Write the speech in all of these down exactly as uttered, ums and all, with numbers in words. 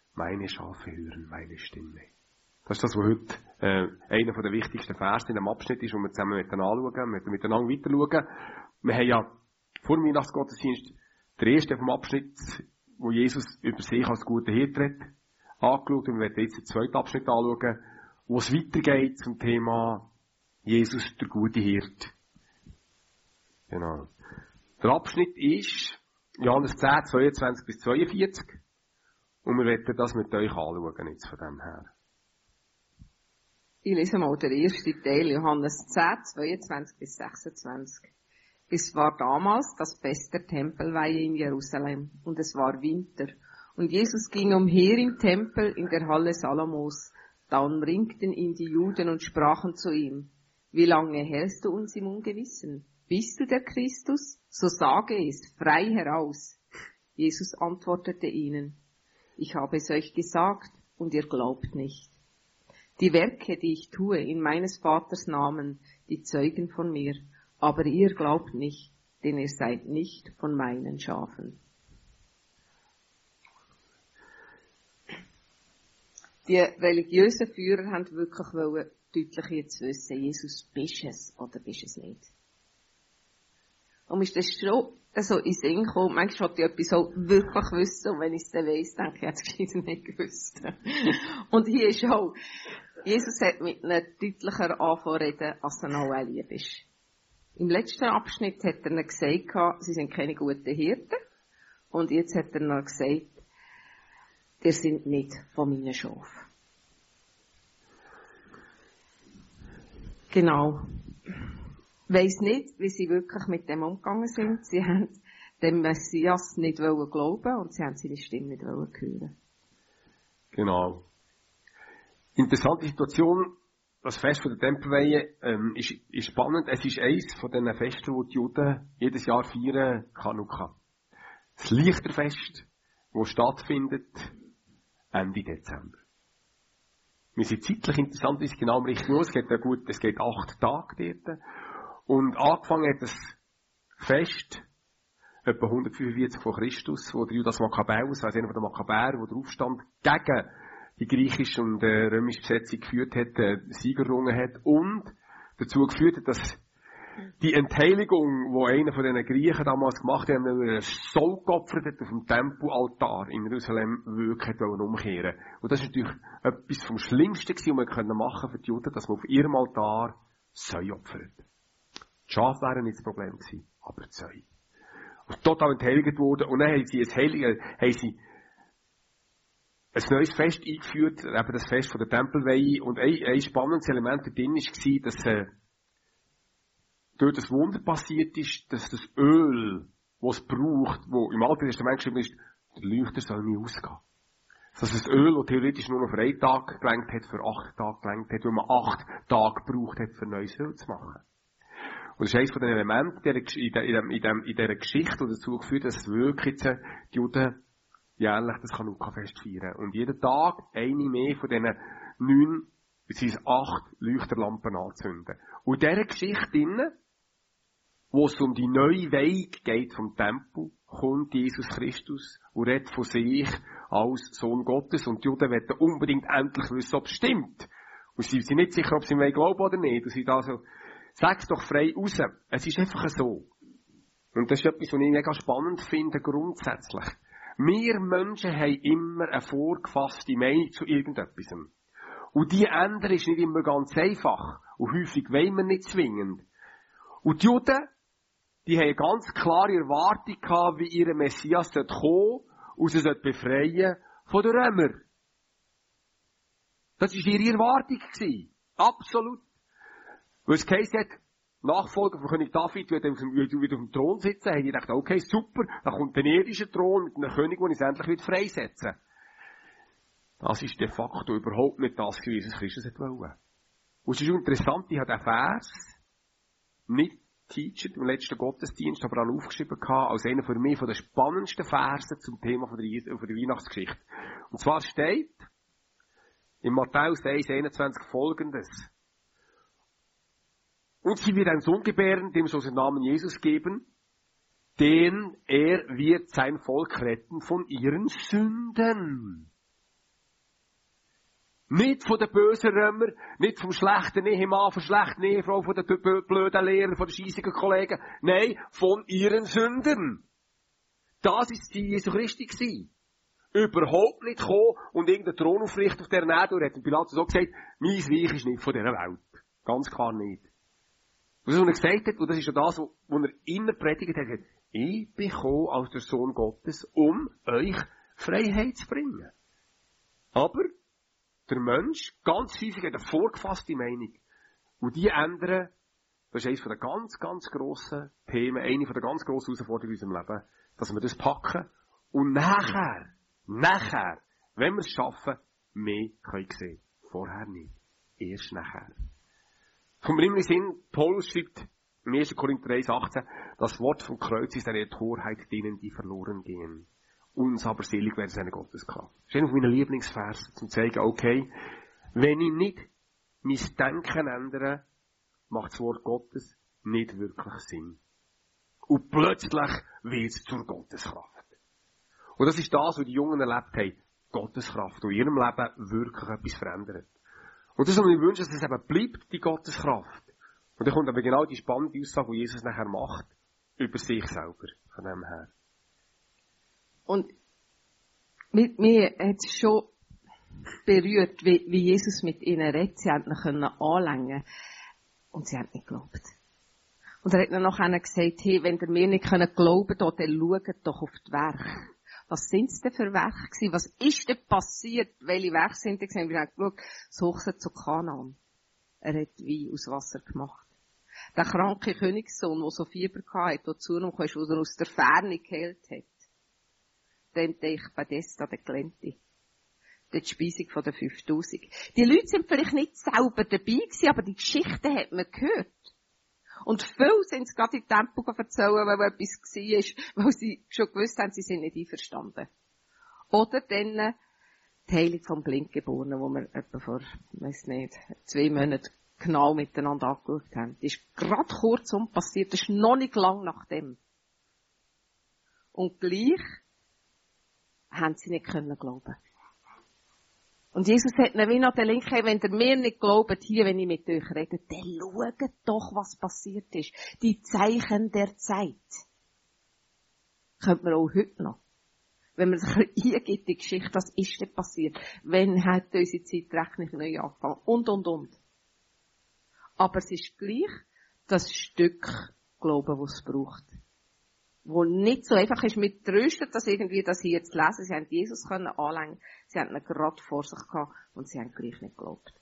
meine Schafe hören meine Stimme. Das ist das, was heute äh, einer der wichtigsten Verse in dem Abschnitt ist, wo wir zusammen miteinander anschauen, wir miteinander weiter schauen. Wir haben ja vor dem Weihnachtsgottesdienst den ersten vom Abschnitt, wo Jesus über sich als guter Hirte redet, angeschaut, und wir werden jetzt den zweiten Abschnitt anschauen, wo es weitergeht zum Thema Jesus, der gute Hirte. Genau. Der Abschnitt ist Johannes zehn, zweiundzwanzig bis zweiundvierzig. Und wir werden das mit euch anschauen, jetzt von dem her. Ich lese mal den ersten Teil, Johannes zehn, zweiundzwanzig bis sechsundzwanzig. Es war damals das Fest der Tempelweihe in Jerusalem, und es war Winter. Und Jesus ging umher im Tempel in der Halle Salomos. Da umringten ihn die Juden und sprachen zu ihm: Wie lange hältst du uns im Ungewissen? Bist du der Christus? So sage es frei heraus. Jesus antwortete ihnen: Ich habe es euch gesagt, und ihr glaubt nicht. Die Werke, die ich tue in meines Vaters Namen, die zeugen von mir, aber ihr glaubt nicht, denn ihr seid nicht von meinen Schafen. Die religiösen Führer haben wirklich wollen, deutlich jetzt wissen, Jesus, bist es oder bist es nicht? Und ist das schon so in den Sinn gekommen, manchmal wollte ich etwas auch wirklich wissen, und wenn ich es dann weiss, denke ich, ich hätte es wieder nicht gewusst. Und hier ist auch, Jesus hat mit ihnen deutlicher angefangen reden, als er noch lieb ist. Im letzten Abschnitt hat er ihnen gesagt, sie sind keine guten Hirten, und jetzt hat er noch gesagt, ihr seid nicht von meinen Schafen. Genau. Ich weiss nicht, wie sie wirklich mit dem umgegangen sind. Sie haben dem Messias nicht glauben und sie haben seine Stimme nicht hören. Genau. Interessante Situation. Das Fest der Tempelweihe ähm, ist, ist spannend. Es ist eines von diesen Festen, die die Juden jedes Jahr feiern, Chanukka. Das Lichterfest, das stattfindet Ende Dezember. Wir sind zeitlich interessant, ist genau am richtigen Ort. Es geht ja gut, es geht acht Tage dort. Und angefangen hat das Fest etwa hundertfünfundvierzig vor Christus, wo der Judas Makkabäus, also einer der Makkabäer, der den Aufstand gegen die griechische und äh, römische Besetzung geführt hat, äh, Sieger errungen hat und dazu geführt hat, dass die Entheiligung, die einer von diesen Griechen damals gemacht hat, wenn er einen Soul geopfert hat auf dem Tempelaltar in Jerusalem, wirklich hat umkehren. Und das ist natürlich etwas vom Schlimmsten gewesen, was man machen für die Juden, dass man auf ihrem Altar Säue opfert. Die Schafe wären nicht das Problem gewesen, aber die Säue. Und total entheiligt worden, und dann haben sie ein Heilige, haben sie ein neues Fest eingeführt, eben das Fest von der Tempelweihe, und ein, ein spannendes Element da drin war, dass, äh, dort ein Wunder passiert ist, dass das Öl, das es braucht, wo im Alten Testament geschrieben ist, der Leuchter soll nie ausgehen. Dass das Öl, das theoretisch nur noch für einen Tag gelangt hat, für acht Tage gelangt hat, weil man acht Tage gebraucht hat, für neues Öl zu machen. Und das ist eines von den Elementen in dieser, in dieser, in dieser Geschichte, die dazu geführt hat, dass wirklich die Juden jährlich das Chanukka-Fest feiern. Und jeden Tag eine mehr von diesen neun bis acht Leuchterlampen anzünden. Und in dieser Geschichte drinnen, wo es um die neue Weihung geht vom Tempel, kommt Jesus Christus und redet von sich als Sohn Gottes. Und die Juden wollen unbedingt endlich wissen, ob es stimmt. Und sie sind nicht sicher, ob sie ihm glauben oder nicht. Und sie da so, sag's doch frei raus. Es ist einfach so. Und das ist etwas, was ich mega spannend finde, grundsätzlich. Wir Menschen haben immer eine vorgefasste Meinung zu irgendetwas. Und die ändern ist nicht immer ganz einfach. Und häufig wollen wir nicht zwingend. Und die Juden, die haben eine ganz klare Erwartung gehabt, wie ihr Messias kommen sollte und sie sollte befreien von den Römern. Das war ihre Erwartung. Absolut. Weil es geheißen hat, Nachfolger von König David wird wieder auf dem Thron sitzen, haben die gedacht, okay, super, da kommt der irdische Thron mit einem König, der uns endlich wieder freisetzen. Das ist de facto überhaupt nicht das, was Jesus Christus wollte. Und es ist interessant, ich habe den Vers nicht teachet im letzten Gottesdienst, aber auch aufgeschrieben gehabt, als einer für mich von den spannendsten Versen zum Thema von der, von der Weihnachtsgeschichte. Und zwar steht in Matthäus eins einundzwanzig folgendes. Und sie wird einen Sohn gebären, dem soll sie den Namen Jesus geben, denn er wird sein Volk retten von ihren Sünden. Nicht von den bösen Römern, nicht vom schlechten Ehemann, von der schlechten Ehefrau, von den blöden Lehrern, von den scheissigen Kollegen. Nein, von ihren Sündern. Das war das Ziel Jesu Christi gewesen. Überhaupt nicht kommen und irgendeinen Thron aufrichten auf dieser Erde. Und er hat dem Pilatus auch gesagt, mein Reich ist nicht von dieser Welt. Ganz klar nicht. Und das, was er gesagt hat, und das ist ja das, was er immer predigt hat, hat, ich bin gekommen als der Sohn Gottes, um euch Freiheit zu bringen. Aber der Mensch, ganz häufig, hat eine vorgefasste Meinung. Und die ändern, das ist eines der ganz, ganz grossen Themen, eine der ganz grossen Herausforderungen in unserem Leben, dass wir das packen und nachher, nachher, wenn wir es schaffen, mehr können sehen. Vorher nicht. Erst nachher. Vom Rimli Sinn, Paulus schreibt im ersten Korinther eins achtzehn, das Wort vom Kreuz ist eine Torheit denen, die verloren gehen. Uns aber selig werden seine Gotteskraft. Das ist einer meiner Lieblingsverse, zum zu zeigen, okay, wenn ich nicht mein Denken ändere, macht das Wort Gottes nicht wirklich Sinn. Und plötzlich wird es zur Gotteskraft. Und das ist das, was die Jungen erlebt haben. Gotteskraft, die in ihrem Leben wirklich etwas verändert. Und das, was ich wünsche, dass es eben bleibt, die Gotteskraft. Und dann kommt aber genau die spannende Aussage, die Jesus nachher macht, über sich selber, von dem her. Und mich, mich hat es schon berührt, wie, wie Jesus mit ihnen redet. Sie haben ihn anlängen und sie haben nicht geglaubt. Und er hat ihnen nachher gesagt, hey, wenn ihr mir nicht glauben könnt, dann schaut doch auf die Werke. Was sind es denn für Werke gewesen? Was ist denn passiert? Welche Werke sind denn gewesen? Wir haben geschaut, das Hochzeit zu Kanaan. Er hat Wein aus Wasser gemacht. Der kranke Königssohn, der so Fieber hatte, der zu ihm kam, wo er aus der Ferne geheilt hat. Dem Teich Bethesda, der Glente. Die Speisung von den fünftausend. Die Leute sind vielleicht nicht selber dabei gewesen, aber die Geschichten hat man gehört. Und viele sind es gerade in Tempo erzählen, weil etwas war, weil sie schon gewusst haben, sie sind nicht einverstanden. Oder dann die Heilung vom Blindgeborenen, wo wir etwa vor, weiss nicht, zwei Monaten genau miteinander angeschaut haben. Das ist gerade kurzum passiert, das ist noch nicht lang nach dem. Und gleich haben sie nicht können glauben. Und Jesus hat ihnen wie noch den Link gegeben, wenn ihr mir nicht glaubt, hier, wenn ich mit euch rede, dann schaut doch, was passiert ist. Die Zeichen der Zeit. Könnte man auch heute noch. Wenn man sich eingibt, die Geschichte, was ist denn passiert? Wenn hat unsere Zeitrechnung neu angefangen? Und, und, und. Aber es ist gleich das Stück Glauben, das es braucht. Wo nicht so einfach ist, mit tröstet, dass irgendwie das hier zu lesen. Sie haben Jesus können anlängen, sie haben ihn gerade vor sich gehabt und sie haben gleich nicht geglaubt.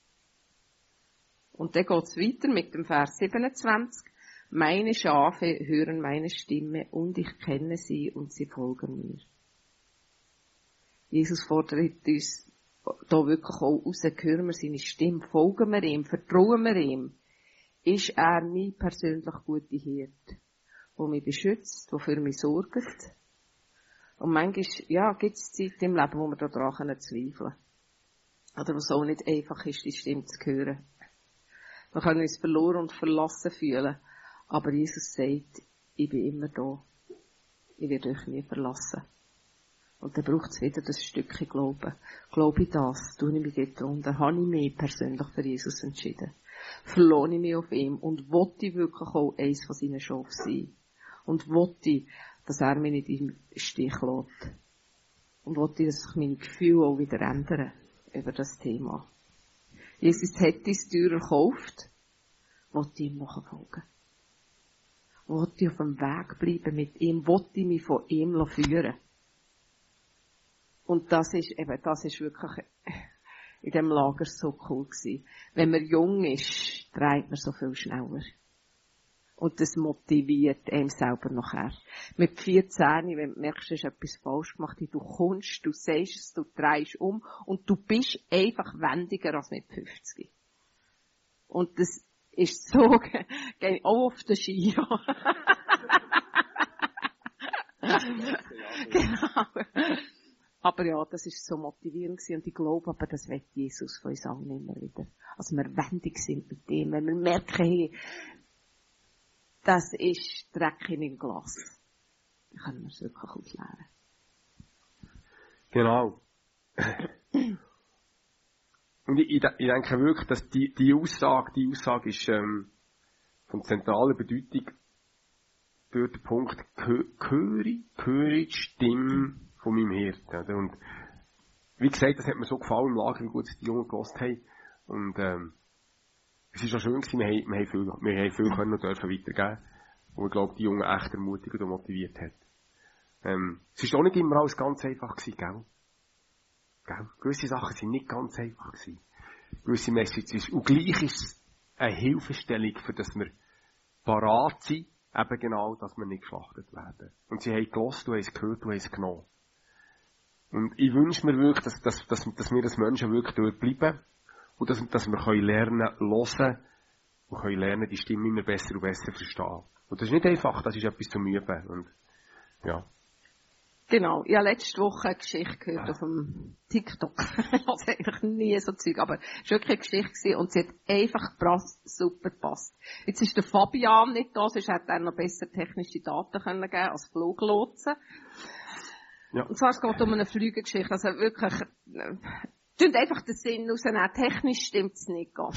Und dann geht's weiter mit dem Vers siebenundzwanzig. Meine Schafe hören meine Stimme und ich kenne sie und sie folgen mir. Jesus fordert uns da wirklich auch raus, hören wir seine Stimme, folgen wir ihm, vertrauen wir ihm. Ist er mein persönlich guter Hirte, der mich beschützt, der für mich sorgt? Und manchmal, ja, gibt es Zeit im Leben, wo wir daran zweifeln können. Oder wo es auch nicht einfach ist, die Stimme zu hören. Wir können uns verloren und verlassen fühlen. Aber Jesus sagt, ich bin immer da. Ich werde euch nie verlassen. Und dann braucht es wieder das Stückchen Glauben. Glaube ich das, tue ich mich dort drunter, habe ich mich persönlich für Jesus entschieden. Verlohne ich mich auf ihm und wollte ich wirklich auch eins von seinen Schafen sein. Und wollte ich, dass er mich nicht im Stich lässt. Und wollte ich, dass sich meine Gefühle auch wieder ändern über das Thema. Jesus hat uns teurer gekauft, wollte ich ihm nachfolgen. Wollte ich auf dem Weg bleiben mit ihm, wollte ich mich von ihm führen. Und das ist eben, das ist wirklich in dem Lager so cool gewesen. Wenn man jung ist, dreht man so viel schneller. Und das motiviert einem selber nachher. Mit vierzehn, wenn du merkst, du hast etwas falsch gemacht, du kommst, du sagst es, du drehst um und du bist einfach wendiger als mit fünfzig. Und das ist so, auch auf der Ski. Genau. Aber ja, das ist so motivierend gewesen. Und ich glaube aber, das will Jesus von uns allen immer wieder. Also wir wendig sind mit dem, wenn wir merken, hey, das ist Dreck in meinem Glas. Dann können wir es wirklich ausleeren. Genau. Und ich, ich, ich denke wirklich, dass die, die Aussage, die Aussage ist, ähm, von zentraler Bedeutung, durch den Punkt, höre ich, höre ich die Stimme von meinem Hirten. Oder? Und, wie gesagt, das hat mir so gefallen im Lager, wie gut die Jungen gehört haben. Und, ähm, es ist auch schön gewesen, wir haben, wir haben viel, wir haben viel können und dürfen weitergeben. Und ich glaube, die Jungen echt ermutigt und motiviert hat. Ähm, es ist auch nicht immer alles ganz einfach gewesen, gell? Gell? Gewisse Sachen sind nicht ganz einfach gewesen. Gewisse Messages. Und gleich ist es eine Hilfestellung, für dass wir parat sind, eben genau, dass wir nicht geschlachtet werden. Und sie haben gehört, du hast es gehört, du hast es genommen. Und ich wünsche mir wirklich, dass, dass, dass, dass wir als Menschen wirklich dort bleiben und dass, dass wir können lernen, hören und können lernen, die Stimme immer besser und besser verstehen. Und das ist nicht einfach, das ist etwas zum Üben. Und, ja. Genau, ich habe letzte Woche eine Geschichte gehört auf dem TikTok. Also eigentlich nie so Zeug, aber es war wirklich eine Geschichte gewesen und sie hat einfach gepasst, super gepasst. Jetzt ist der Fabian nicht da, sonst hätte er noch besser technische Daten können geben als Fluglotsen. Ja. Und zwar es geht um eine Flügegeschichte, also wirklich, äh, tun einfach den Sinn rausnehmen. Technisch stimmt es nicht ganz.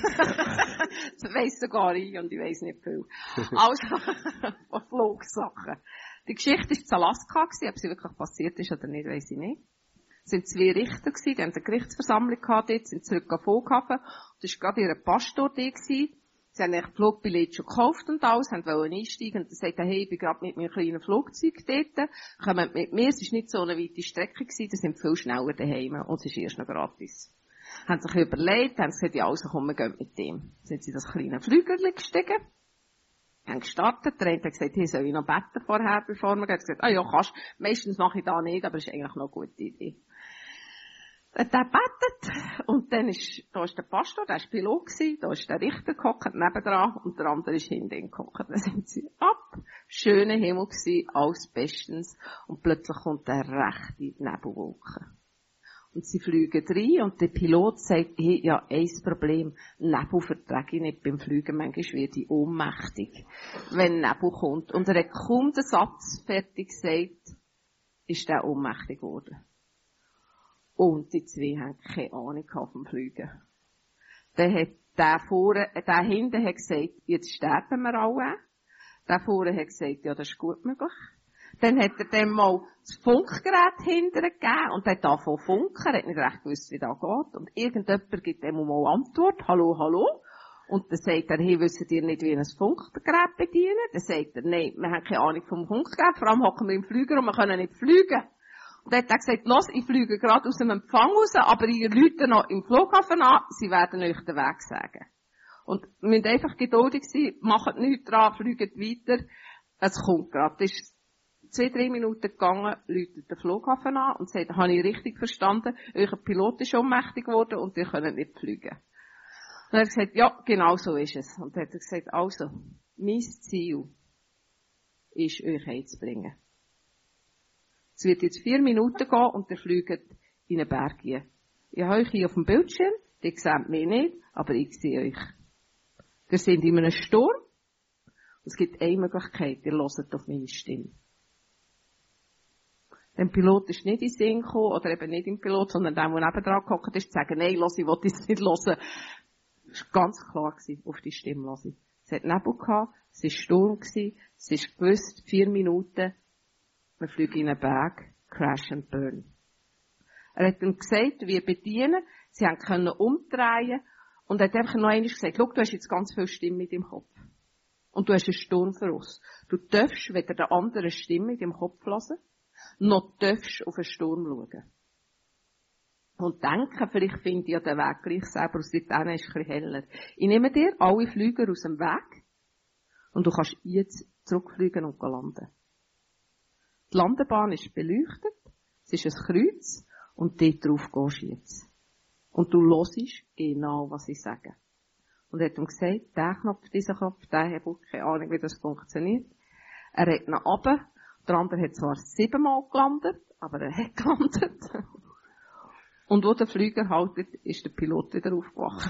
Das weiss sogar ich und ich weiss nicht viel. Also, von Flugsachen. Die Geschichte war in Alaska, ob sie wirklich passiert ist oder nicht, weiss ich nicht. Es waren zwei Richter, die haben eine Gerichtsversammlung gehabt, dort, sind zurück am Flughafen. Und es war gerade ihr Pastor da gewesen. Sie haben eigentlich Flugbillett schon gekauft und alles, haben wollen einsteigen. Und dann sagte er, hey, ich bin gerade mit meinem kleinen Flugzeug dort. Kommt mit mir, es war nicht so eine weite Strecke gewesen, die sind viel schneller daheim. Und es ist erst noch gratis. Haben sich überlegt, haben gesagt, ja, also komm, wir gehen mit dem. Dann sind sie in das kleine Flügerli gestiegen. Haben gestartet, der eine hat gesagt, hey, soll ich noch beten vorher, bevor wir gehen? Er hat gesagt, ah ja, kannst, meistens mache ich da nicht, aber es ist eigentlich noch eine gute Idee. Der betet, und dann ist, da ist der Pastor, der ist Pilot gewesen, da ist der Richter gehockt, nebendran, und der andere ist hinten gehockt. Dann sind sie ab, schöner Himmel gewesen, alles bestens, und plötzlich kommt eine rechte Nebelwolke. Und sie fliegen rein und der Pilot sagt, hey, ja, ein Problem, Nebel vertrage ich nicht beim Fliegen, manchmal werde ich ohnmächtig, wenn Nebel kommt. Und er hat kaum den Satz fertig gesagt, ist der ohnmächtig geworden. Und die zwei haben keine Ahnung vom Fliegen. Dann hat der vorne, der hinten hat gesagt, jetzt sterben wir alle. Der vorne hat gesagt, ja, das ist gut möglich. Dann hat er dem mal das Funkgerät hinterher gegeben und hat davon funken, er hat nicht recht gewusst, wie das geht. Und irgendjemand gibt dem mal Antwort, hallo, hallo. Und dann sagt er, hey, wisst ihr nicht, wie ein Funkgerät bedienen? Dann sagt er, nein, wir haben keine Ahnung vom Funkgerät, vor allem hocken wir im Flüger und wir können nicht fliegen. Und dann hat er gesagt, los, ich fliege gerade aus dem Empfang raus, aber ihr Leute noch im Flughafen an, sie werden euch den Weg sagen. Und wir müssen einfach geduldig sein, macht nichts dran, fliegt weiter, es kommt gerade. Das ist zwei, drei Minuten gegangen, läutet der Flughafen an und sagt, habe ich richtig verstanden, euer Pilot ist ohnmächtig geworden und ihr könnt nicht fliegen. Und er hat gesagt, ja, genau so ist es. Und dann hat er gesagt, also, mein Ziel ist, euch heimzubringen. Es wird jetzt vier Minuten gehen und ihr fliegt in einen Berg hin. Ich habe euch hier auf dem Bildschirm, ihr seht mich nicht, aber ich sehe euch. Wir sind in einem Sturm und es gibt eine Möglichkeit, ihr hört auf meine Stimme. Der Pilot ist nicht in den Sinn gekommen, oder eben nicht im Pilot, sondern der, der nebendran gehockt ist, zu sagen, nein, lass, ich will das nicht hören. Es war ganz klar gewesen, auf die Stimme hören. Es hat Nebel gehabt, es war Sturm gewesen, es ist gewusst, vier Minuten, wir fliegen in einen Berg, crash and burn. Er hat ihm gesagt, wie bedienen, sie haben können umdrehen, und er hat einfach noch einmal gesagt, schau, du hast jetzt ganz viel Stimme in deinem Kopf. Und du hast einen Sturm für uns. Du darfst weder der anderen Stimme in deinem Kopf hören, noch darfst auf einen Sturm schauen. Und denken, vielleicht finde ich ja den Weg gleich selber, aus seitdem ist es ein bisschen heller. Ich nehme dir alle Flüger aus dem Weg und du kannst jetzt zurückfliegen und landen. Die Landebahn ist beleuchtet, es ist ein Kreuz und dort drauf gehst du jetzt. Und du hörst genau, was ich sage. Und er hat ihm gesagt, der Knopf, dieser Knopf, der Hebel, keine Ahnung, wie das funktioniert. Er hat ihn runter. Der andere hat zwar siebenmal gelandet, aber er hat gelandet. Und wo der Flüger haltet, ist der Pilot wieder aufgewacht.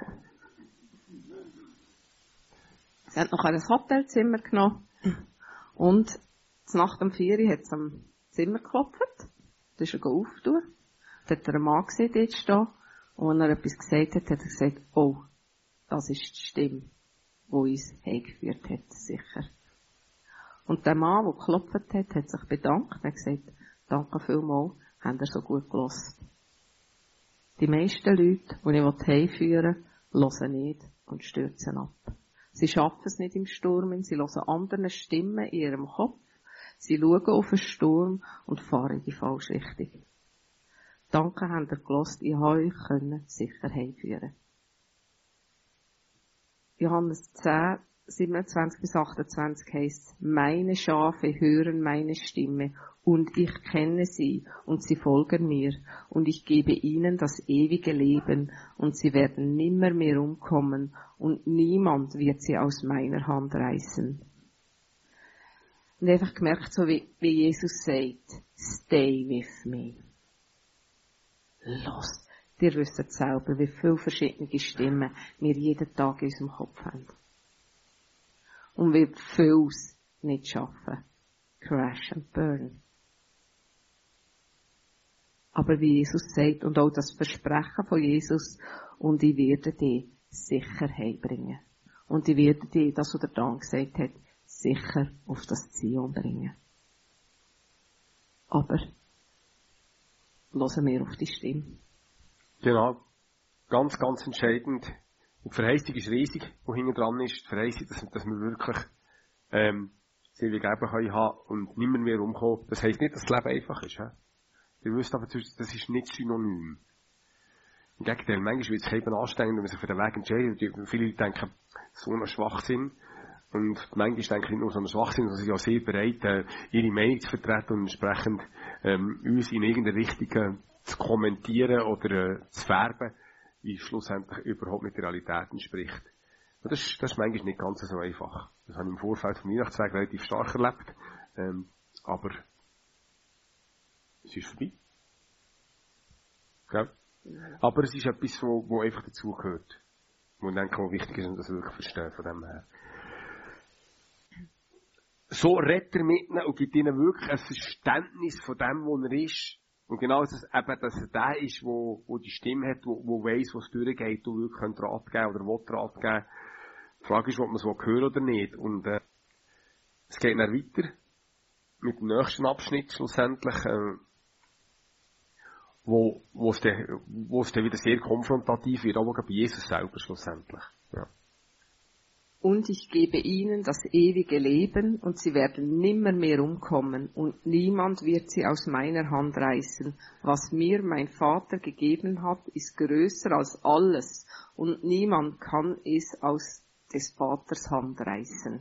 Sie haben noch ein Hotelzimmer genommen. Und nach dem vier hat es am Zimmer geklopft. Da ist er aufgetan. Da hat er einen Mann gesehen, dort stehen. Und wenn er etwas gesagt hat, hat er gesagt, oh, das ist die Stimme, die uns hergeführt hat, sicher. Und der Mann, der geklopft hat, hat sich bedankt und hat gesagt, danke vielmals, habt ihr so gut gehört. Die meisten Leute, die ich heimführen will, hören nicht und stürzen ab. Sie schaffen es nicht im Sturm, sie hören anderen Stimmen in ihrem Kopf, sie schauen auf den Sturm und fahren in die falsche Richtung. Danke, habt ihr gehört, ich habe euch können sicher heimführen. Johannes zehn, siebenundzwanzig bis achtundzwanzig heisst, meine Schafe hören meine Stimme und ich kenne sie und sie folgen mir und ich gebe ihnen das ewige Leben und sie werden nimmer mehr umkommen und niemand wird sie aus meiner Hand reißen. Und einfach gemerkt, so wie, wie Jesus sagt, stay with me. Los. Ihr wisst selber, wie viele verschiedene Stimmen wir jeden Tag in unserem Kopf haben. Und wie vieles nicht schaffen. Crash and burn. Aber wie Jesus sagt, und auch das Versprechen von Jesus, und ich werde dich sicher heimbringen. Und ich werde dich, das was der Dan gesagt hat, sicher auf das Zion bringen. Aber hören wir auf die Stimme. Genau. Ganz, ganz entscheidend. Und die Verheißung ist riesig, die hinten dran ist. Die Verheißung, dass, dass wir wirklich, ähm, sehr wie Geben können haben und niemand mehr umkommen. Das heisst nicht, dass das Leben einfach ist, he? Ihr wisst aber, das ist nicht synonym. Im Gegenteil, manchmal wird es eben anstrengend, wenn man sich für den Weg entscheidet. Viele Leute denken, so ein Schwachsinn. Und manchmal denke ich nicht nur so einen Schwachsinn, sondern sie sind auch sehr bereit, äh, ihre Meinung zu vertreten und entsprechend, ähm, uns in irgendeine Richtung äh, zu kommentieren oder äh, zu färben, wie es schlussendlich überhaupt nicht der Realität entspricht. Und das, das ist manchmal nicht ganz so einfach. Das habe ich im Vorfeld vom Weihnachtsweg relativ stark erlebt. Ähm, aber es ist vorbei. Gell? Aber es ist etwas, wo, wo einfach dazugehört. Wo ich denke, wo wichtig ist, und das wirklich verstehen von dem her. So redet er mit ihnen und gibt ihnen wirklich ein Verständnis von dem, wo er ist. Und genau, dass, eben, dass er der ist, wo, wo die Stimme hat, wo, wo weiss, wo es durchgeht, und wirklich Rat geben oder will Rat geben. Die Frage ist, ob man es hören oder nicht. Und, äh, es geht dann weiter. Mit dem nächsten Abschnitt schlussendlich, äh, wo, wo es dann, wo es dann wieder sehr konfrontativ wird, aber bei Jesus selber schlussendlich. Ja. Und ich gebe ihnen das ewige Leben, und sie werden nimmer mehr umkommen, und niemand wird sie aus meiner Hand reißen. Was mir mein Vater gegeben hat, ist größer als alles, und niemand kann es aus des Vaters Hand reißen.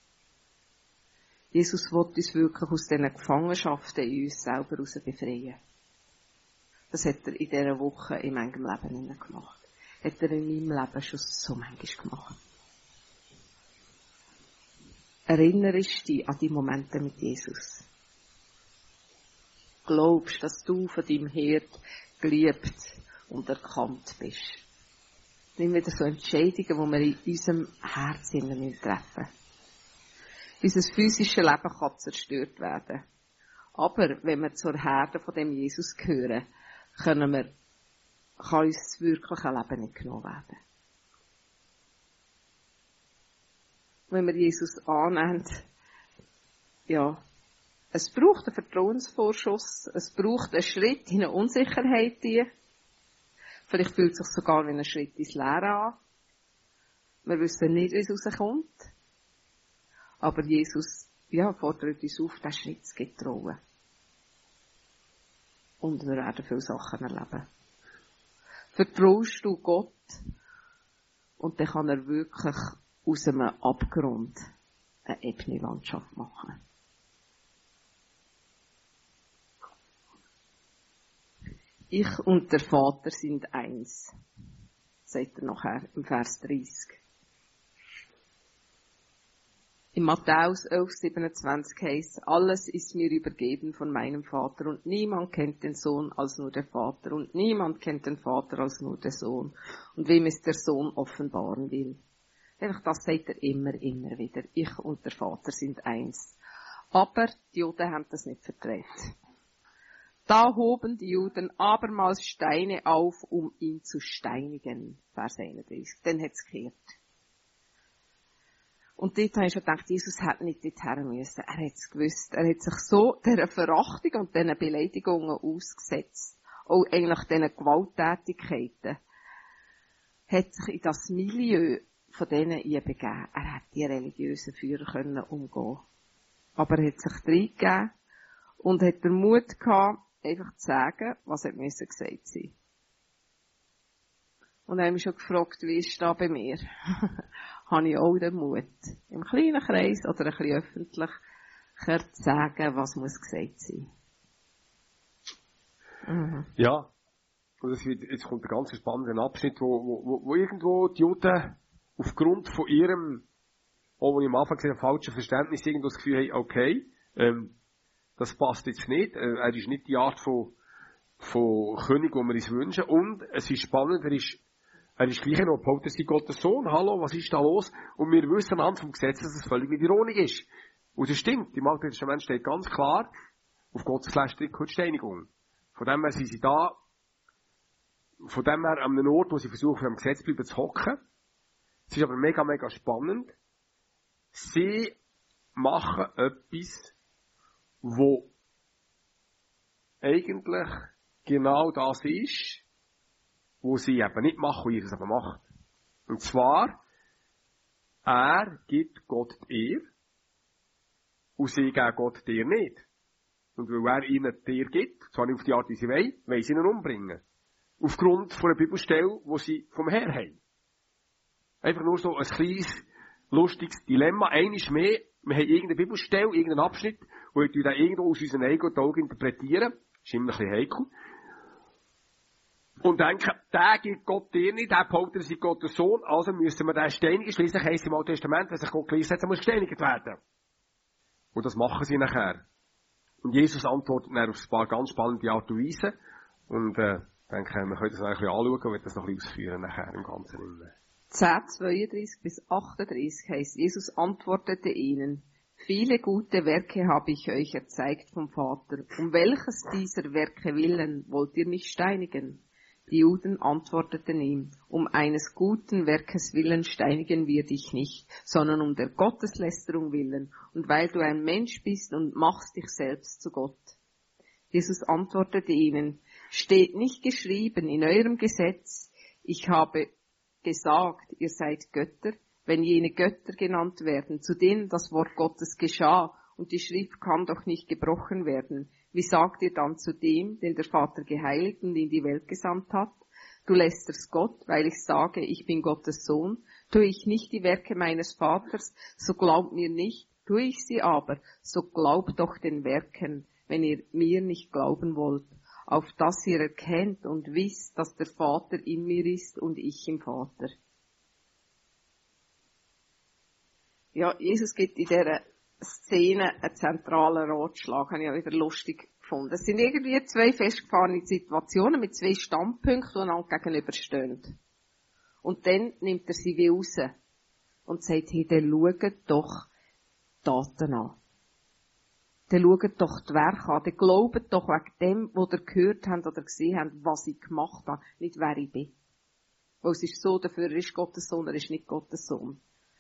Jesus will uns wirklich aus diesen Gefangenschaften in uns selber heraus befreien. Das hat er in dieser Woche in meinem Leben gemacht. Hat er in meinem Leben schon so manchmal gemacht. Erinnerst dich an die Momente mit Jesus. Glaubst, dass du von deinem Herd geliebt und erkannt bist. Nimm wieder so Entscheidungen, die wir in unserem Herzen treffen. Unser physisches Leben kann zerstört werden. Aber wenn wir zur Herde von dem Jesus gehören, können wir, kann uns das wirkliche Leben nicht genommen werden. Wenn wir Jesus annehmen, ja, es braucht einen Vertrauensvorschuss, es braucht einen Schritt in eine Unsicherheit. Vielleicht fühlt es sich sogar wie ein Schritt ins Leere an. Wir wissen nicht, wie es rauskommt. Aber Jesus, ja, fordert uns auf, diesen Schritt zu getrauen. Und wir werden viele Sachen erleben. Vertraust du Gott, und dann kann er wirklich aus einem Abgrund eine ebene Landschaft machen. Ich und der Vater sind eins, sagt er nachher im Vers dreißig. In Matthäus elf, siebenundzwanzig heisst, alles ist mir übergeben von meinem Vater, und niemand kennt den Sohn als nur der Vater, und niemand kennt den Vater als nur der Sohn, und wem es der Sohn offenbaren will. Einfach das sagt er immer, immer wieder. Ich und der Vater sind eins. Aber die Juden haben das nicht vertreten. Da hoben die Juden abermals Steine auf, um ihn zu steinigen. Vers einunddreißig. Dann hat es gekehrt. Und dort habe ich schon gedacht, Jesus hätte nicht dorthin müssen. Er hat es gewusst. Er hat sich so dieser Verachtung und diesen Beleidigungen ausgesetzt. Auch eigentlich diesen Gewalttätigkeiten. Hat sich in das Milieu von denen begeben. Er hat die religiösen Führer können umgehen. Aber er hat sich reingegeben und hat den Mut gehabt, einfach zu sagen, was er müssen gesagt sein. Und er hat mich schon gefragt, wie ist das bei mir? Habe ich auch den Mut, im kleinen Kreis oder ein bisschen öffentlicher zu sagen, was muss gesagt sein. Mhm. Ja, und es wird, jetzt kommt ein ganz spannender Abschnitt, wo, wo, wo irgendwo die Juden aufgrund von ihrem, auch wenn ich am Anfang gesagt habe, falschen Verständnis irgendwo das Gefühl haben, okay, ähm, das passt jetzt nicht, äh, er ist nicht die Art von, von König, die wir uns wünschen, und es ist spannend, er ist Er ist gleich noch behauptet, er sei Gottes Sohn. Hallo, was ist da los? Und wir wissen anhand vom Gesetz, dass es völlig mit Ironik ist. Und das stimmt. Im Alten Testament steht ganz klar, auf Gotteslästerung kommt Steinigung. Von dem her sind sie da, von dem her an einem Ort, wo sie versuchen, am Gesetz bleiben zu hocken. Es ist aber mega, mega spannend. Sie machen etwas, wo eigentlich genau das ist, wo sie eben nicht machen, wie er es aber macht. Und zwar, er gibt Gott die Ehre, und sie geben Gott die Ehre nicht. Und weil er ihnen die Ehre gibt, zwar nicht auf die Art, wie sie wollen, wollen sie ihn umbringen. Aufgrund von einer Bibelstelle, die sie vom Herrn haben. Einfach nur so ein kleines, lustiges Dilemma. Eines mehr, wir haben irgendeine Bibelstelle, irgendeinen Abschnitt, und wir dann irgendwo aus unseren eigenen Augen interpretieren. Das ist immer ein bisschen heikel. Und denken, der gibt Gott dir nicht, der behauptet, er sei Gottes Sohn, also müssen wir den steinigen. Schliesslich heisst es im Alten Testament, wenn sich Gott geleist hat, muss gesteinigt werden. Und das machen sie nachher. Und Jesus antwortet dann auf ein paar ganz spannende Art und Weise. Und, äh, denke, wir können das noch ein bisschen anschauen und werden das noch ein bisschen ausführen nachher im Ganzen. zehn, zweiunddreißig bis achtunddreißig heisst, Jesus antwortete ihnen, viele gute Werke habe ich euch erzeigt vom Vater. Um welches dieser Werke willen wollt ihr mich steinigen? Die Juden antworteten ihm, um eines guten Werkes willen steinigen wir dich nicht, sondern um der Gotteslästerung willen und weil du ein Mensch bist und machst dich selbst zu Gott. Jesus antwortete ihnen, steht nicht geschrieben in eurem Gesetz, ich habe gesagt, ihr seid Götter, wenn jene Götter genannt werden, zu denen das Wort Gottes geschah und die Schrift kann doch nicht gebrochen werden. Wie sagt ihr dann zu dem, den der Vater geheiligt und in die Welt gesandt hat? Du lästerst Gott, weil ich sage, ich bin Gottes Sohn. Tue ich nicht die Werke meines Vaters, so glaubt mir nicht. Tue ich sie aber, so glaubt doch den Werken, wenn ihr mir nicht glauben wollt, auf dass ihr erkennt und wisst, dass der Vater in mir ist und ich im Vater. Ja, Jesus gibt in dieser Szene einen zentralen Ratschlag, habe ich auch wieder lustig gefunden. Es sind irgendwie zwei festgefahrene Situationen mit zwei Standpunkten, die einander gegenüberstehen. Und dann nimmt er sie wie raus und sagt, hey, dann schaut doch die Daten an. Dann schaut doch die Werke an. Dann glaubt doch wegen dem, was ihr gehört habt oder gesehen habt, was ich gemacht habe, nicht wer ich bin. Weil es ist so, dafür er ist Gottes Sohn, er ist nicht Gottes Sohn.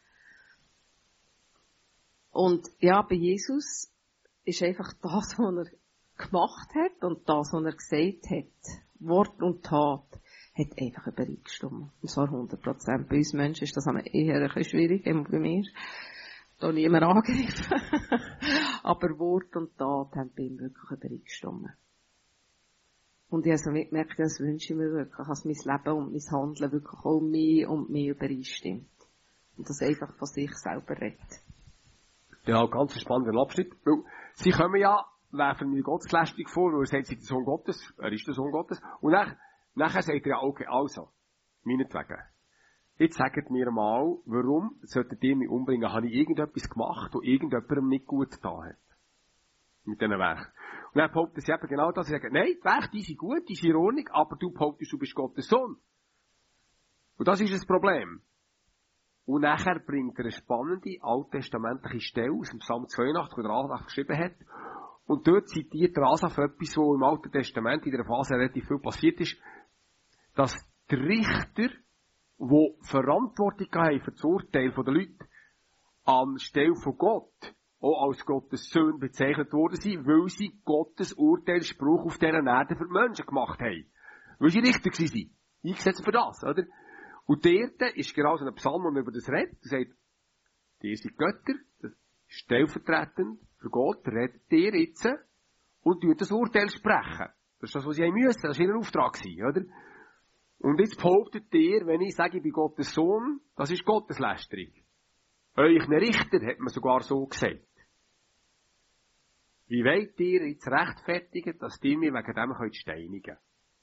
Und ja, bei Jesus ist einfach das, was er gemacht hat und das, was er gesagt hat, Wort und Tat, hat einfach übereingestimmt. Und zwar hundert Prozent. Bei uns Menschen ist das eher ein bisschen schwierig, immer bei mir. Da niemand angegriffen. Aber Wort und Tat haben bei ihm wirklich übereingestimmt. Und ich habe so mitgemerkt, das wünsche ich mir wirklich, dass mein Leben und mein Handeln wirklich auch mehr und mehr übereinstimmt. Und das einfach von sich selber redet. Ja, ganz spannender Abschnitt. Weil sie kommen ja, werfen mir Gotteslästerung vor, weil er sagt, sie ist der Sohn Gottes, er ist der Sohn Gottes. Und dann, nachher sagt er ja, okay, also, meinetwegen. Jetzt sagt mir mal, warum solltet ihr mich umbringen? Habe ich irgendetwas gemacht, wo irgendjemandem nicht gut getan hat? Mit diesen Werken. Und dann behaupten sie eben genau das. Sie sagen, nein, die Werke, die sind gut, die sind in Ordnung, aber du behauptest, du bist Gottes Sohn. Und das ist das Problem. Und nachher bringt er eine spannende alttestamentliche Stelle aus dem Psalm zweiundachtzig, wo der Alltag geschrieben hat, Und dort zitiert der Asaf etwas, wo im Alten Testament in der Phase relativ viel passiert ist, dass die Richter, die Verantwortung haben für das Urteil der Leute, anstelle von Gott, auch als Gottes Söhne bezeichnet worden sind, weil sie Gottes Urteilsspruch auf dieser Erde für die Menschen gemacht haben. Weil sie Richter waren. Eingesetzt für das, oder? Und dort ist genau so ein Psalm, der über das redet. Er sagt, ihr seid Götter, stellvertretend für Gott, redet ihr jetzt und tut das Urteil sprechen. Das ist das, was sie haben müssen. Das war ihr Auftrag, oder? Und jetzt behauptet ihr, wenn ich sage, ich bin Gottes Sohn, das ist Gotteslästerung. Euch Richter hat man sogar so gesagt. Wie wollt ihr jetzt rechtfertigen, dass ihr mich wegen dem könnt steinigen könnt?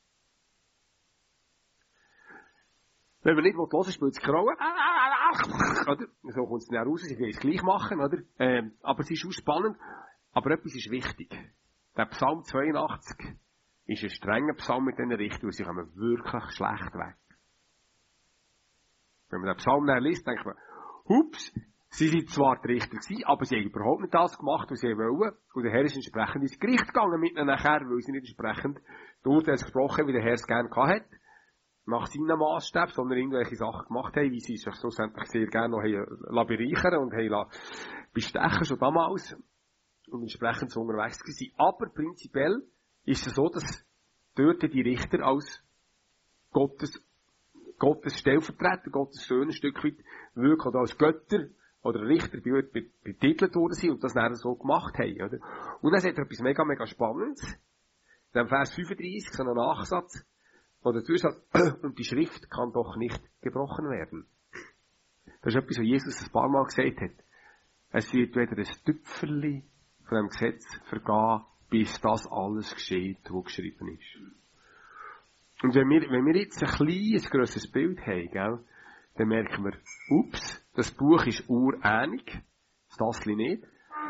Wenn man nicht hören will, spielt es keine Rolle. Oder? So kommt es nicht raus, sie will es gleich machen, oder? Ähm, aber es ist auch spannend. Aber etwas ist wichtig. Der Psalm zweiundachtzig ist ein strenger Psalm mit diesen Richtern, weil sie kommen wirklich schlecht weg. Wenn man den Psalm dann liest, denkt man, hups, sie sind zwar die Richter gewesen, aber sie haben überhaupt nicht das gemacht, was sie wollen. Und der Herr ist entsprechend ins Gericht gegangen mit ihnen nachher, weil sie nicht entsprechend das Urteil gesprochen, wie der Herr es gerne gehabt hat. Nach seinen Maßstäben, sondern irgendwelche Sachen gemacht haben, wie sie sich schlussendlich sehr gerne noch haben bereichern und haben bestechen, schon damals. Und entsprechend so unterwegs gewesen. Aber prinzipiell ist es so, dass dort die Richter als Gottes, Gottes Stellvertreter, Gottes Söhne ein Stück weit wirklich oder als Götter oder Richter betitelt worden sind und das dann so gemacht haben, oder? Und dann sagt er etwas mega, mega Spannendes. In dem Vers fünfunddreissig, so ein Nachsatz, wo der Zusatz, und die Schrift kann doch nicht gebrochen werden. Das ist etwas, was Jesus ein paar Mal gesagt hat. Es wird weder ein Tüpferli von dem Gesetz vergehen, bis das alles geschieht, was geschrieben ist. Und wenn wir, wenn wir jetzt ein kleines, grosses Bild haben, gell, dann merken wir, ups, das Buch ist urähnlich, das Tassli nicht.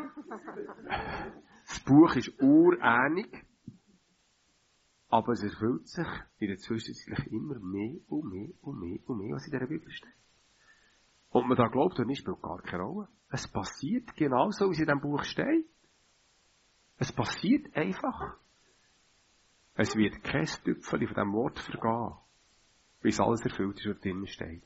Das Buch ist urähnlich, aber es erfüllt sich in der Zwischenzeit immer mehr und mehr und mehr und mehr, was in dieser Bibel steht. Und man da glaubt, dann spielt gar keine Rolle. Es passiert genauso, wie es in diesem Buch steht. Es passiert einfach. Es wird kein Tüpfchen von diesem Wort vergehen, bis alles erfüllt ist, was drinnen steht.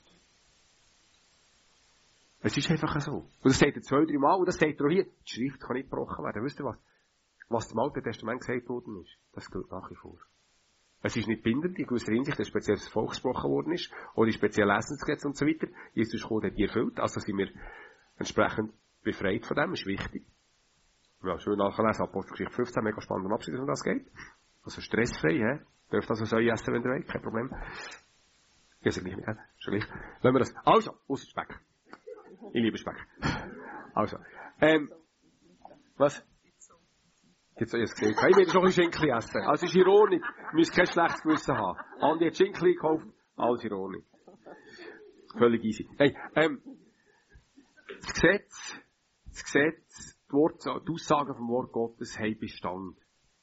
Es ist einfach so. Und das sagt er zwei, drei Mal, und das sagt er auch hier, die Schrift kann nicht gebrochen werden. Wisst ihr was? Was im Alten Testament gesagt worden ist, das gilt nach wie vor. Es ist nicht bindend, in gewisser Hinsicht, dass spezielles Volk gesprochen worden ist, oder spezielle Essensgesetze und so weiter. Jesus kommt, hat die erfüllt, also sind wir entsprechend befreit von dem, ist wichtig. Ja, schön nachlesen, Apostelgeschichte fünfzehn, mega spannend Abschnitt, um das geht. Also stressfrei, hä? Dürft also so essen, wenn ihr wollt, kein Problem. Geht nicht mehr, schon gleich. Lassen wir das. Also, ausser Speck. Ich liebe Speck. Also, ähm, was? Jetzt habe ich es gesehen. Ich will schon ein Schinken essen. Also, es ist Ironik. Ihr müsst kein schlechtes Gewissen haben. Andi hat Schinken gekauft, alles Ironik. Völlig easy. Hey, ähm, das Gesetz, das Gesetz, die, Wort, die Aussagen vom Wort Gottes haben Bestand.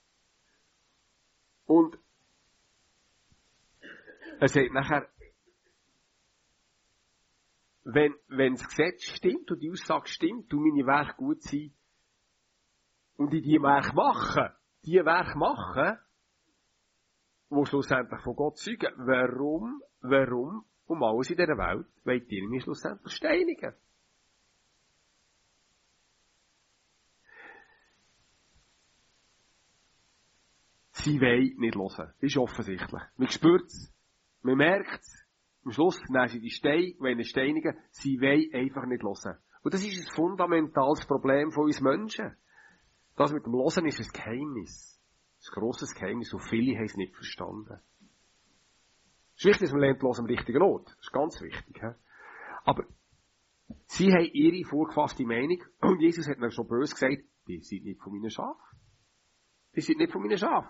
Und er sagt nachher, wenn, wenn das Gesetz stimmt und die Aussage stimmt und meine Werke gut sind und ich die Werke mache, die Werke mache, die schlussendlich von Gott zeugen, warum, warum um alles in dieser Welt wollt ihr mich schlussendlich steinigen? Sie wollen nicht hören. Das ist offensichtlich. Man spürt es. Man merkt es. Am Schluss nehmen sie die Steine, wollen steinigen. Sie wollen einfach nicht hören. Und das ist ein fundamentales Problem von uns Menschen. Das mit dem Hören ist ein Geheimnis. Ein grosses Geheimnis. Und viele haben es nicht verstanden. Es ist wichtig, dass man lernt, hören am richtigen Ort. Das ist ganz wichtig. He? Aber sie haben ihre vorgefasste Meinung. Und Jesus hat ihnen schon böse gesagt, die sind nicht von meinen Schafen. Die sind nicht von meinen Schafen.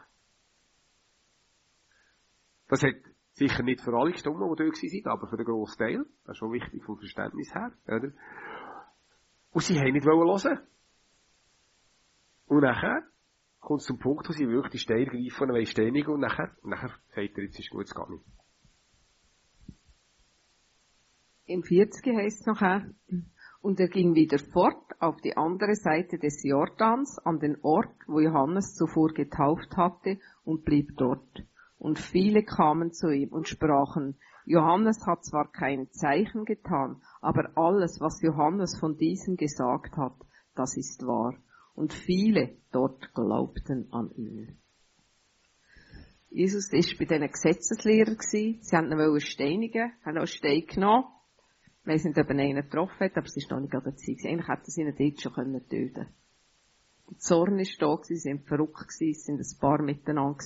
Das hat sicher nicht für alle gestimmt, die dort waren, aber für den grossen Teil. Das ist schon wichtig vom Verständnis her. Oder? Und sie haben nicht hören. Und nachher kommt es zum Punkt, wo sie wirklich die Steine greifen und steinigen und nachher, und nachher sagt er, jetzt ist gut, es geht nicht. Im vierzig heisst es nachher, Und er ging wieder fort auf die andere Seite des Jordans, an den Ort, wo Johannes zuvor getauft hatte, und blieb dort. Und viele kamen zu ihm und sprachen, Johannes hat zwar kein Zeichen getan, aber alles, was Johannes von diesem gesagt hat, das ist wahr. Und viele dort glaubten an ihn. Jesus war bei diesen Gesetzeslehrern. Sie wollten ihn steinigen, haben auch einen Stein genommen. Ich weiss nicht, ob er einen getroffen hat, aber es war noch nicht an der Zeit. Eigentlich hätten sie ihn dort schon töten können. Der Zorn war da, sie waren verrückt, es waren ein paar miteinander.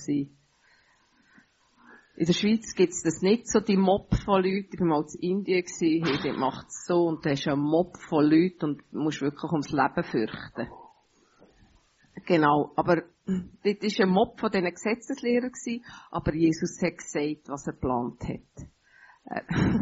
In der Schweiz gibt es das nicht so, die Mob von Leuten. Ich war mal in Indien, hey, dort macht es so, und da ist ein Mob von Leuten und du musst wirklich ums Leben fürchten. Genau, aber dort war ein Mob von diesen Gesetzeslehrern, aber Jesus hat gesagt, was er geplant hat.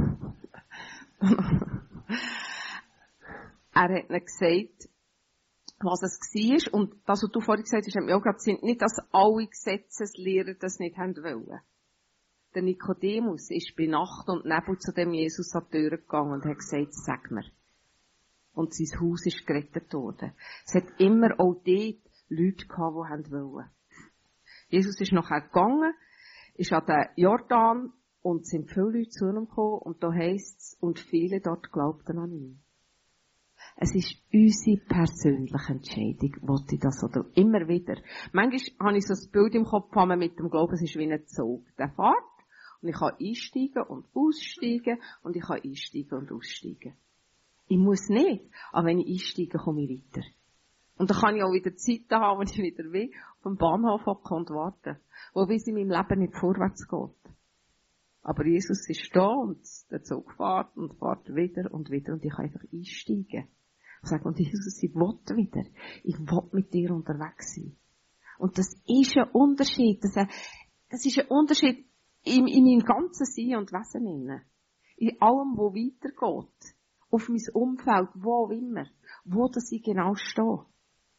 Er hat ihnen gesagt, was es war, und das, was du vorhin gesagt hast, hat mir auch gerade sind nicht, dass alle Gesetzeslehrer das nicht haben wollen. Der Nikodemus ist bei Nacht und Nebel zu dem Jesus an die Tür gegangen und hat gesagt, sag mir. Und sein Haus ist gerettet worden. Es hat immer auch dort Leute gehabt, die haben wollen. Jesus ist nachher gegangen, ist an den Jordan, und es sind viele Leute zu ihm gekommen, und da heisst es, und viele dort glaubten an ihn. Es ist unsere persönliche Entscheidung, wollte ich das oder immer wieder. Manchmal habe ich so ein Bild im Kopf, wo man mit dem Glauben, es ist wie ein Zug. Der fährt, und ich kann einsteigen und aussteigen, und ich kann einsteigen und aussteigen. Ich muss nicht, aber wenn ich einsteige, komme ich weiter. Und dann kann ich auch wieder Zeit haben, wenn ich wieder will, auf dem Bahnhof hocken und warten. Wo bis in meinem Leben nicht vorwärts geht. Aber Jesus ist da und der Zug fährt und fährt wieder und wieder und ich kann einfach einsteigen. Und sagen, und Jesus, ich will wieder. Ich will mit dir unterwegs sein. Und das ist ein Unterschied. Das, das ist ein Unterschied in, in meinem ganzen Sein und Wesen. In allem, wo weitergeht. Auf mein Umfeld, wo auch immer. Wo das ich genau stehe.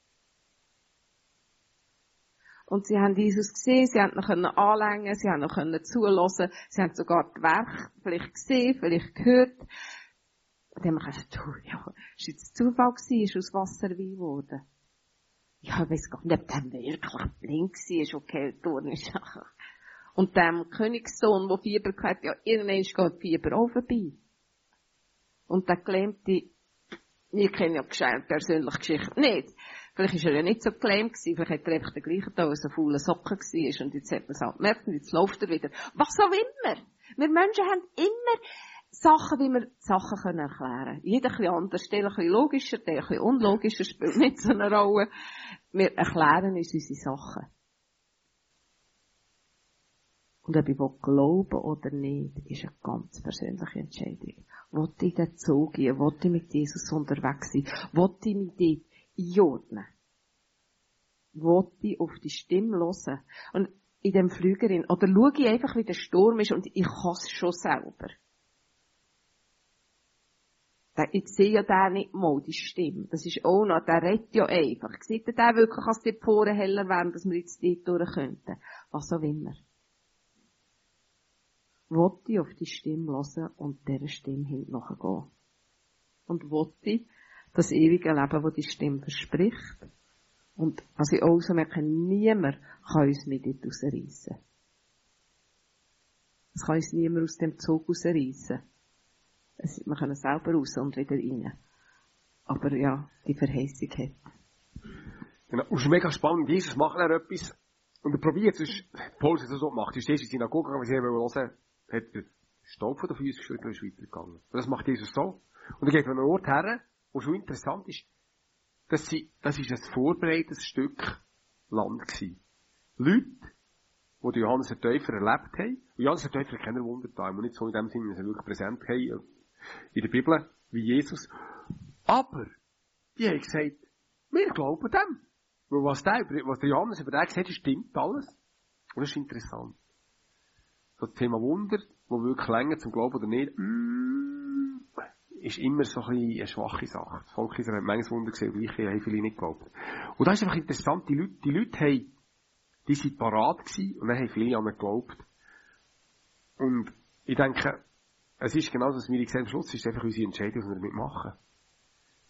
Und sie haben Jesus gesehen, sie haben ihn anlängen, sie haben ihn zulassen, sie haben sogar die Werke vielleicht gesehen, vielleicht gehört. Und dann haben wir gedacht, du, ja, ist jetzt Zufall gewesen, ist aus Wasser Wein geworden. Ja, ich weiss gar nicht, ob der wirklich blind war, ist okay, tun ist. Und dem Königssohn, der Fieber hatte, ja, irgendwann geht Fieber auch vorbei. Und der Gelähmte, wir kennen ja die persönliche Geschichte nicht. Vielleicht war er ja nicht so gelähmt gewesen, vielleicht hat er einfach den gleichen Tag, als er faule Socken war, und jetzt hat man es halt gemerkt, und jetzt läuft er wieder. Was auch immer. Wir Menschen haben immer Sachen, wie wir Sachen können erklären können. Jeder ein bisschen anders, der ein bisschen logischer, der ein bisschen unlogischer, spielt nicht so eine Rolle. Wir erklären uns unsere Sachen. Und ob ich glauben oder nicht, ist eine ganz persönliche Entscheidung. Wollte ich den Zug gehen? Wollte ich mit Jesus unterwegs sein? Wollte ich mich dort einordnen? Wollte ich auf die Stimme hören? Und in dem Flügerin, oder schaue ich einfach, wie der Sturm ist, und ich kann es schon selber. Ich sehe ja den nicht mal, die Stimme. Das ist auch noch, der redet ja einfach. Sieht der wirklich, dass die Poren heller werden, dass wir jetzt dort durch könnten? Was auch immer. Wollte ich auf die Stimme hören und dieser Stimme hinten nachgehen. Und wollte ich das ewige Leben, das die Stimme verspricht. Und was ich auch so merke, niemand kann uns mit dort rausreissen. Es kann uns niemand aus dem Zug rausreissen. Wir können selber raus und wieder rein. Aber ja, die Verheißung hat. Genau, und es ist mega spannend. Jesus macht er etwas, und er probiert es, Paulus hat es so gemacht. Er ist erst in die Synagoge gegangen, weil sie hören, hat der Staub von den Füßen geschüttelt und ist weitergegangen. Und das macht Jesus so. Und er geht an einen Ort her, wo schon interessant ist, dass sie, das ist ein vorbereitetes Stück Land gewesen. Leute, die den Johannes der Täufer erlebt haben. Und Johannes der Täufer hat keine Wunder getan, und nicht so in dem Sinne, dass sie wirklich präsent haben in der Bibel, wie Jesus. Aber, die haben gesagt, wir glauben dem. Weil was der, was der Johannes über den gesagt hat, stimmt alles. Und das ist interessant. So das Thema Wunder, wo wirklich länger zum Glauben oder nicht, mm, ist immer so ein bisschen eine schwache Sache. Das Volk Israel hat manches Wunder gesehen, und gleich haben viele nicht geglaubt. Und das ist einfach interessant, die Leute, die Leute haben, die sind parat gewesen, und dann haben viele an ihn geglaubt. Und ich denke, es ist genau das, was wir gesagt haben, am Schluss ist einfach unsere Entscheidung, was wir damit machen.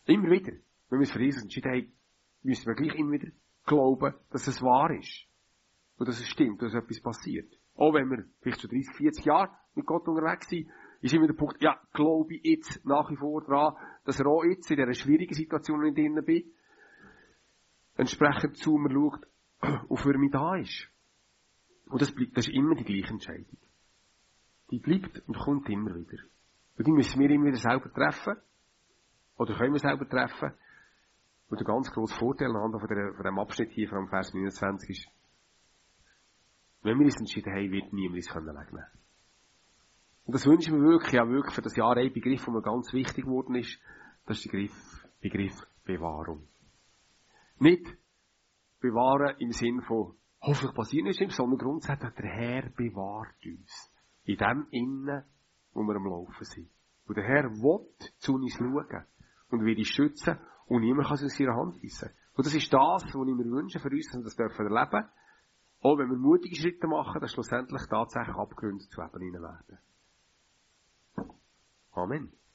Immer wieder. Wenn wir uns für Jesus entschieden haben, müssen wir gleich immer wieder glauben, dass es wahr ist. Und dass es stimmt, dass etwas passiert. Auch wenn wir vielleicht schon dreißig, vierzig Jahre mit Gott unterwegs sind, ist immer der Punkt, ja, glaube ich jetzt nach wie vor daran, dass er auch jetzt in dieser schwierigen Situation, in der ich drin bin, entsprechend zu mir schaut und für mich da ist. Und das bleibt, das ist immer die gleiche Entscheidung. Die bleibt und kommt immer wieder. Und die müssen wir immer wieder selber treffen. Oder können wir selber treffen. Und der ganz grosse Vorteil von, der, von diesem Abschnitt hier, vom Vers neunundzwanzig, ist, wenn wir uns entschieden haben, wird niemand uns wegnehmen können. Und das wünsche ich mir wirklich, ja wirklich für das Jahr ein Begriff, der mir ganz wichtig geworden ist, das ist der Begriff, Begriff Bewahrung. Nicht bewahren im Sinn von, hoffentlich passiert nichts, sondern grundsätzlich, der Herr bewahrt uns. In dem Innen, wo wir am Laufen sind. Und der Herr will zu uns schauen und will uns schützen und niemand kann es aus ihrer Hand reissen. Und das ist das, was ich mir wünsche für uns, dass wir das dürfen erleben. Auch wenn wir mutige Schritte machen, dass schlussendlich tatsächlich Abgründe zu Leben hinein werden. Amen.